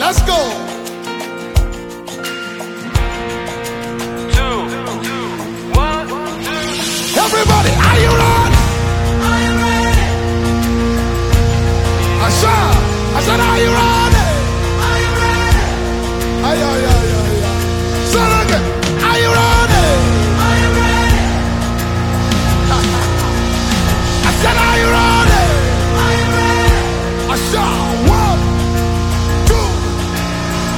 Let's go. Everybody, are you ready? I said, are you ready? Ay, ay, ay, ay, ay. Say it again. Are you ready? I said, are you ready? I said, 1, 2,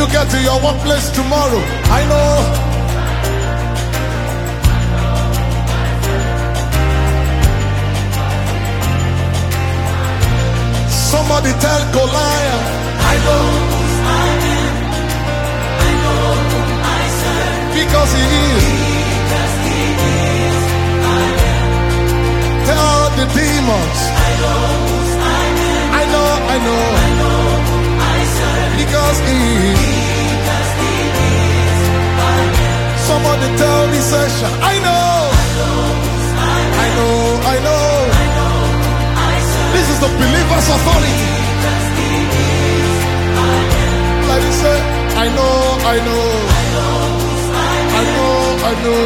get to your workplace tomorrow. I know. Somebody tell Goliath, I know whose I am. I know whom I serve. Because he is. Because he is. I am. Tell the demons, I know whose I am. I know. I know whom I serve. Because he is. Because he is. I am. Somebody tell the session, I know. I know whose I am. I know. I know. This is the believer's authority. Like you say, I know. I know. I know.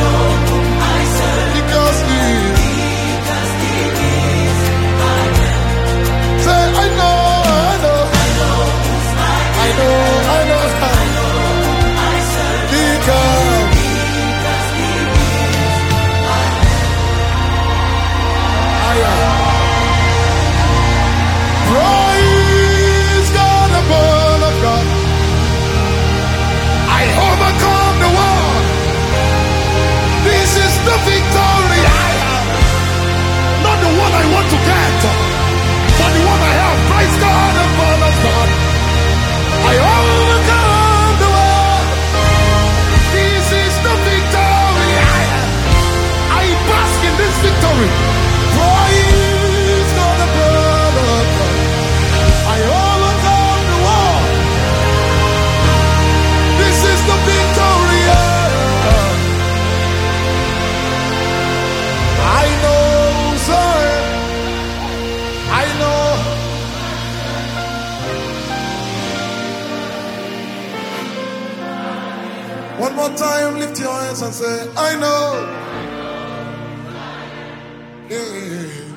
Because he is. Say, I know. Praise God, the Word of God. I overcome the world. This is the victory I have. Not the one I want to get, but the one I have. Praise God, the Word of God. I overcome the world. This is the victory I have. I bask in this victory. Praise God, the Word of God. I overcome the world. This is the victory. I know, sir. I know. One more time, lift your hands and say, I know. Yeah.